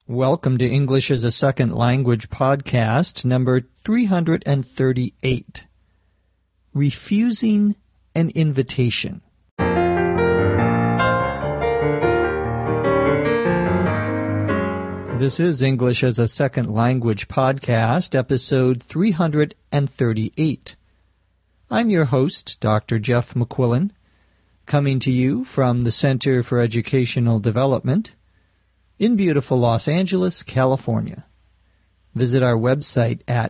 Welcome to English as a Second Language podcast number 338. Refusing an Invitation. This is English as a Second Language podcast, episode 338. I'm your host, Dr. Jeff McQuillan, coming to you from the Center for Educational Development in beautiful Los Angeles, California. Visit our website at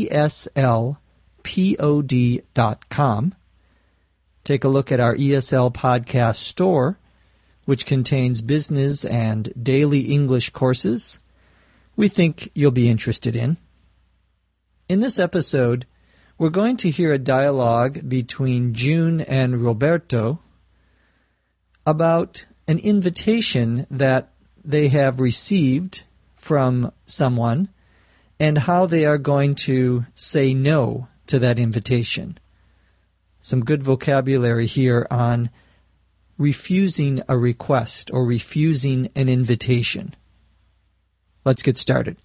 eslpod.com. Take a look at our ESL podcast store, which contains business and daily English courses we think you'll be interested in. In this episode, we're going to hear a dialogue between June and Roberto about an invitation that they have received from someone and how they are going to say no to that invitation. Some good vocabulary here on refusing a request or refusing an invitation. Let's get started.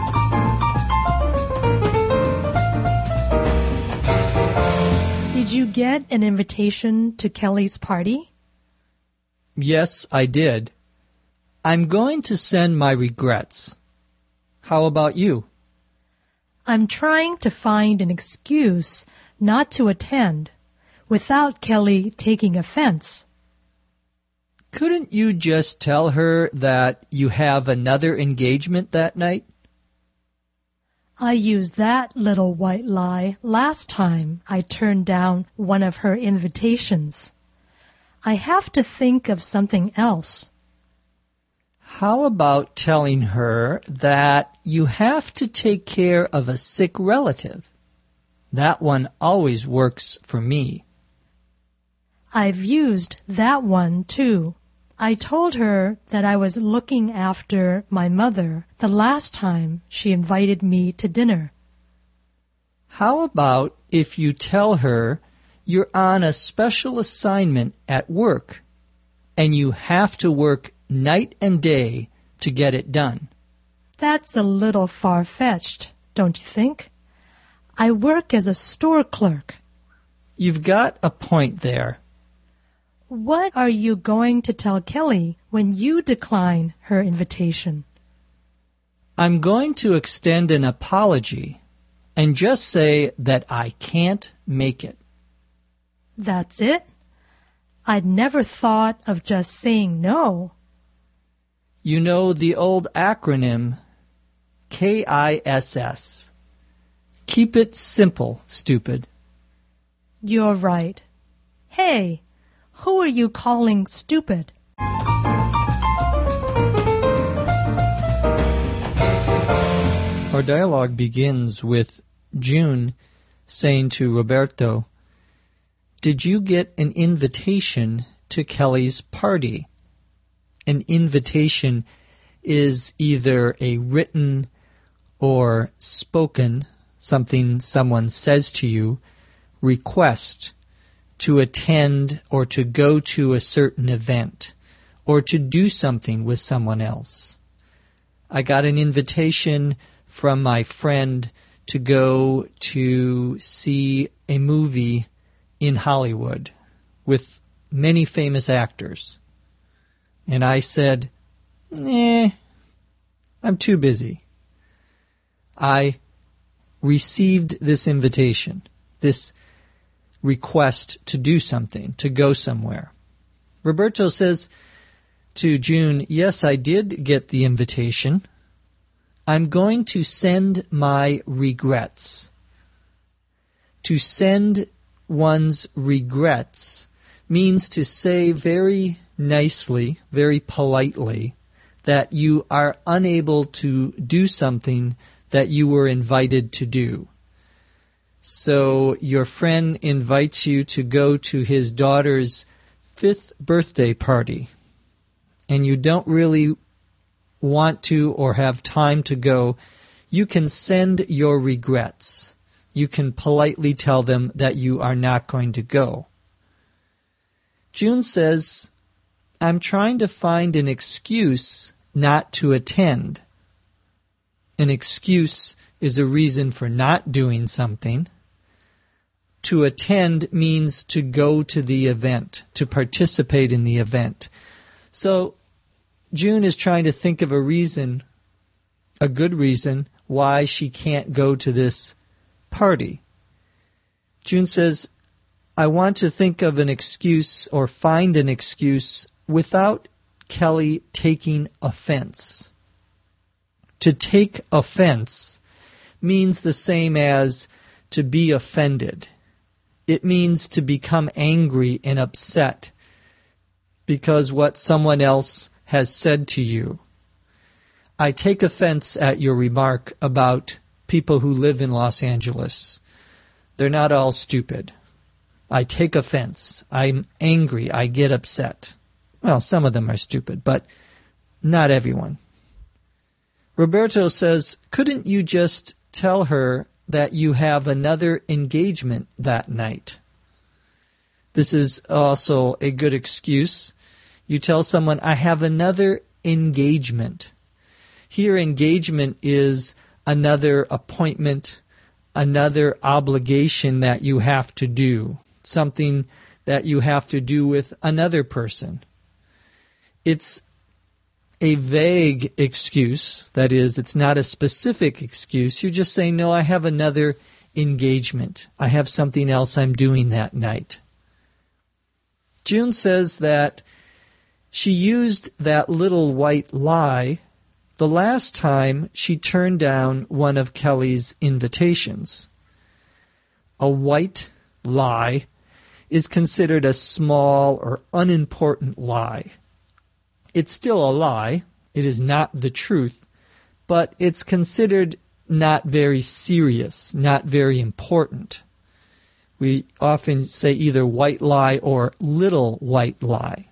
Did you get an invitation to Kelly's party? Yes, I did. I'm going to send my regrets. How about you? I'm trying to find an excuse not to attend without Kelly taking offense. Couldn't you just tell her that you have another engagement that night? I used that little white lie last time I turned down one of her invitations. I have to think of something else. How about telling her that you have to take care of a sick relative? That one always works for me. I've used that one too. I told her that I was looking after my mother the last time she invited me to dinner. How about if you tell her you're on a special assignment at work and you have to work night and day to get it done? That's a little far-fetched, don't you think? I work as a store clerk. You've got a point there. What are you going to tell Kelly when you decline her invitation? I'm going to extend an apology and just say that I can't make it. That's it? I'd never thought of just saying no. You know the old acronym KISS. Keep it simple, stupid. You're right. Hey, who are you calling stupid? Our dialogue begins with June saying to Roberto, "Did you get an invitation to Kelly's party?" An invitation is either a written or spoken, something someone says to you, request to attend or to go to a certain event or to do something with someone else. I got an invitation from my friend to go to see a movie in Hollywood with many famous actors. And I said, I'm too busy. I received this invitation, this request to do something, to go somewhere. Roberto says to June, yes, I did get the invitation. I'm going to send my regrets. To send one's regrets means to say very nicely, very politely, that you are unable to do something that you were invited to do. So your friend invites you to go to his daughter's 5th birthday party, and you don't really want to or have time to go. You can send your regrets. You can politely tell them that you are not going to go. June says, I'm trying to find an excuse not to attend. an excuse is a reason for not doing something. To attend means to go to the event, to participate in the event. So June is trying to think of a reason, a good reason, why she can't go to this party. June says, I want to think of an excuse or find an excuse without Kelly taking offense. To take offense means the same as to be offended. It means to become angry and upset because what someone else has said to you. I take offense at your remark about people who live in Los Angeles. They're not all stupid. I take offense. I'm angry. I get upset. Well, some of them are stupid, but not everyone. Roberto says, couldn't you just tell her that you have another engagement that night? This is also a good excuse. You tell someone, I have another engagement. Here, engagement is another appointment, another obligation that you have to do, something that you have to do with another person. It's a vague excuse. That is, it's not a specific excuse. You're just saying, no, I have another engagement. I have something else I'm doing that night. June says that she used that little white lie the last time she turned down one of Kelly's invitations. A white lie is considered a small or unimportant lie. It's still a lie. It is not the truth, but it's considered not very serious, not very important. We often say either white lie or little white lie.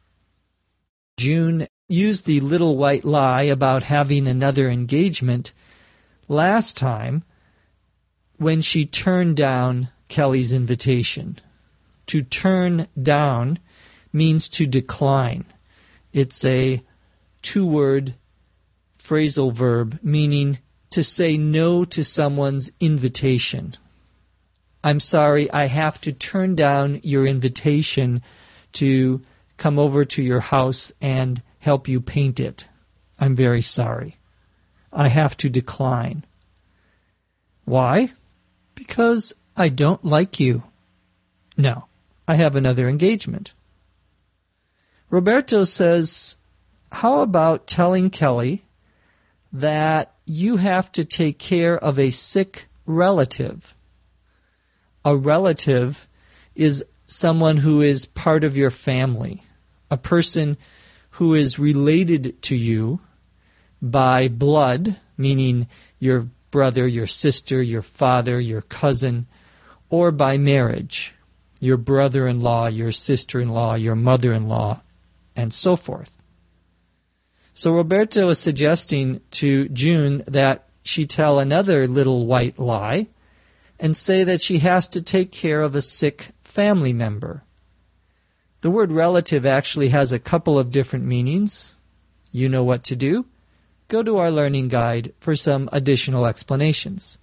June used the little white lie about having another engagement last time when she turned down Kelly's invitation. To turn down means to decline. It's a two-word phrasal verb meaning to say no to someone's invitation. I'm sorry, I have to turn down your invitation to come over to your house and help you paint it. I'm very sorry. I have to decline. Why? Because I don't like you. No, I have another engagement. Roberto says, how about telling Kelly that you have to take care of a sick relative? A relative is someone who is part of your family, a person who is related to you by blood, meaning your brother, your sister, your father, your cousin, or by marriage, your brother-in-law, your sister-in-law, your mother-in-law, and so forth. So Roberto is suggesting to June that she tell another little white lie and say that she has to take care of a sick family member. The word relative actually has a couple of different meanings. You know what to do. Go to our learning guide for some additional explanations.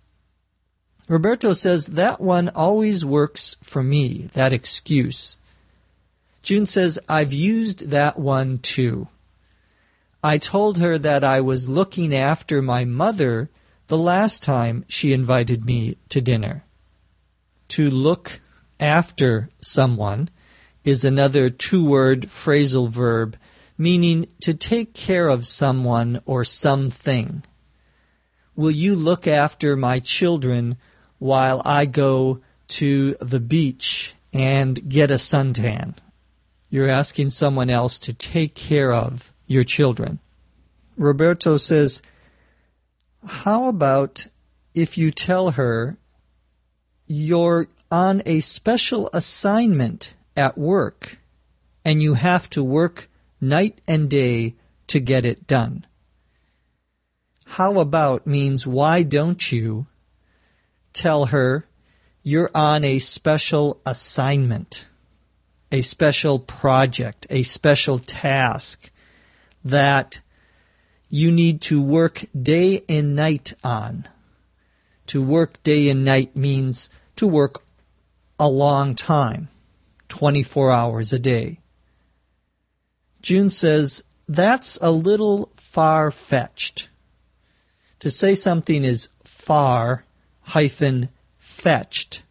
Roberto says that one always works for me, that excuse. June says, I've used that one too. I told her that I was looking after my mother the last time she invited me to dinner. To look after someone is another two-word phrasal verb meaning to take care of someone or something. Will you look after my children while I go to the beach and get a suntan? You're asking someone else to take care of your children. Roberto says, how about if you tell her you're on a special assignment at work and you have to work night and day to get it done? How about means why don't you tell her you're on a special assignment, a special project, a special task that you need to work day and night on. To work day and night means to work a long time, 24 hours a day. June says, that's a little far-fetched. To say something is far-fetched,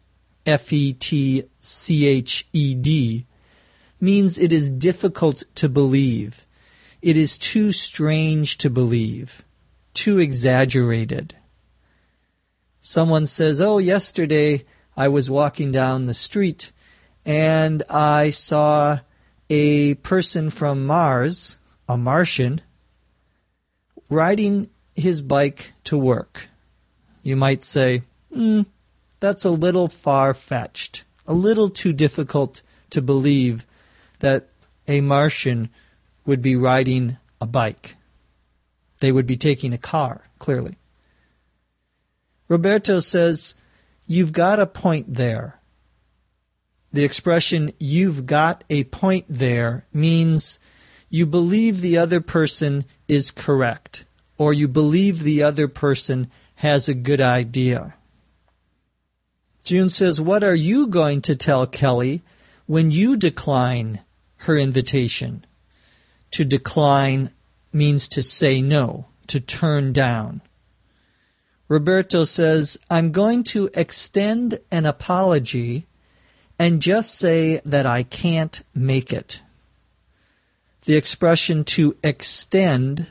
F-E-T-C-H-E-D, means it is difficult to believe. It is too strange to believe, too exaggerated. Someone says, oh, yesterday I was walking down the street and I saw a person from Mars, a Martian, riding his bike to work. You might say, that's a little far-fetched, a little too difficult to believe that a Martian would be riding a bike. They would be taking a car, clearly. Roberto says, you've got a point there. The expression, you've got a point there, means you believe the other person is correct, or you believe the other person has a good idea. June says, what are you going to tell Kelly when you decline her invitation? To decline means to say no, to turn down. Roberto says, I'm going to extend an apology and just say that I can't make it. The expression to extend,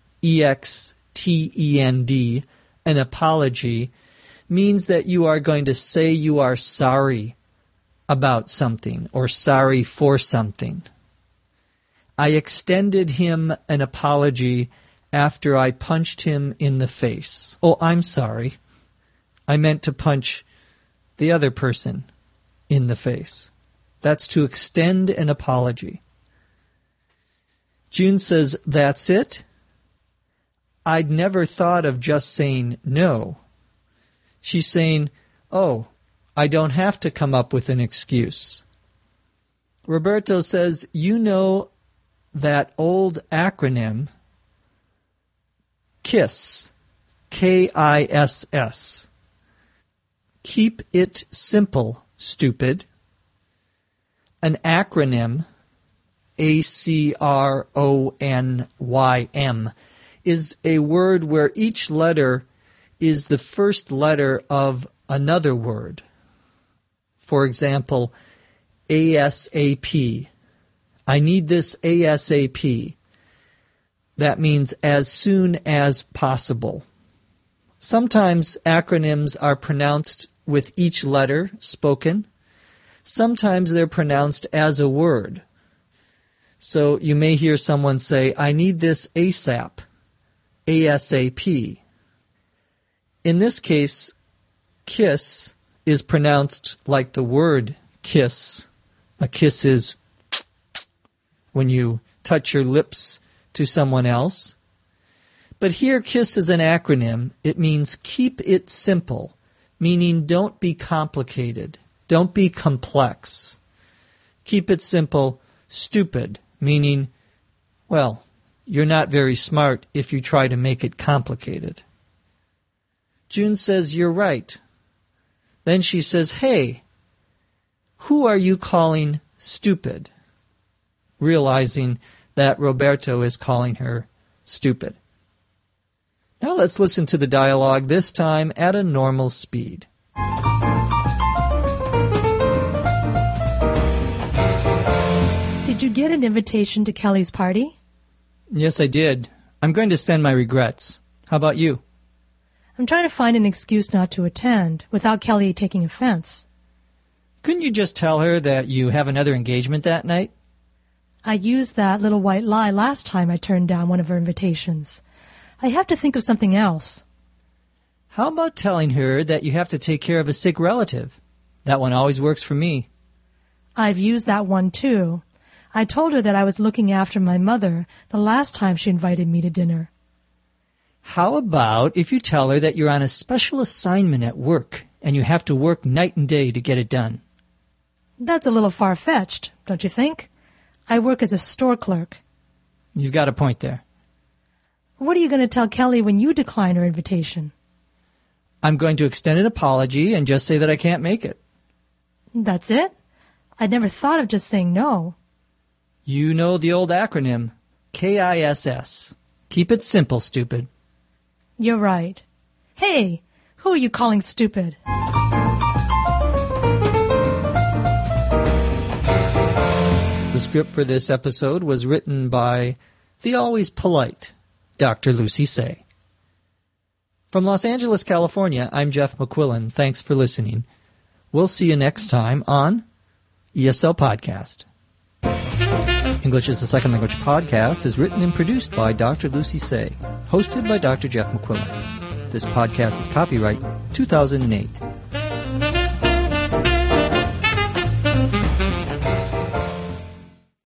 E-X-T-E-N-D, an apology, means that you are going to say you are sorry about something or sorry for something. I extended him an apology after I punched him in the face. Oh, I'm sorry. I meant to punch the other person in the face. That's to extend an apology. June says, that's it? I'd never thought of just saying no. She's saying, oh, I don't have to come up with an excuse. Roberto says, you know that old acronym, KISS, K-I-S-S. Keep it simple, stupid. An acronym, A-C-R-O-N-Y-M, is a word where each letter is the first letter of another word. For example, ASAP. I need this ASAP. That means as soon as possible. Sometimes acronyms are pronounced with each letter spoken. Sometimes they're pronounced as a word. So you may hear someone say, I need this ASAP, ASAP. In this case, kiss is pronounced like the word kiss. A kiss is when you touch your lips to someone else. But here, KISS is an acronym. It means keep it simple, meaning don't be complicated. Don't be complex. Keep it simple, stupid, meaning, well, you're not very smart if you try to make it complicated. June says, you're right. Then she says, hey, who are you calling stupid? Realizing that Roberto is calling her stupid. Now let's listen to the dialogue, this time at a normal speed. Did you get an invitation to Kelly's party? Yes, I did. I'm going to send my regrets. How about you? I'm trying to find an excuse not to attend without Kelly taking offense. Couldn't you just tell her that you have another engagement that night? I used that little white lie last time I turned down one of her invitations. I have to think of something else. How about telling her that you have to take care of a sick relative? That one always works for me. I've used that one too. I told her that I was looking after my mother the last time she invited me to dinner. How about if you tell her that you're on a special assignment at work and you have to work night and day to get it done? That's a little far-fetched, don't you think? I work as a store clerk. You've got a point there. What are you going to tell Kelly when you decline her invitation? I'm going to extend an apology and just say that I can't make it. That's it? I'd never thought of just saying no. You know the old acronym, KISS. Keep it simple, stupid. You're right. Hey, who are you calling stupid? The script for this episode was written by the always polite Dr. Lucy Say. From Los Angeles, California, I'm Jeff McQuillan. Thanks for listening. We'll see you next time on ESL Podcast. English is a Second Language podcast is written and produced by Dr. Lucy Say, hosted by Dr. Jeff McQuillan. This podcast is copyright 2008.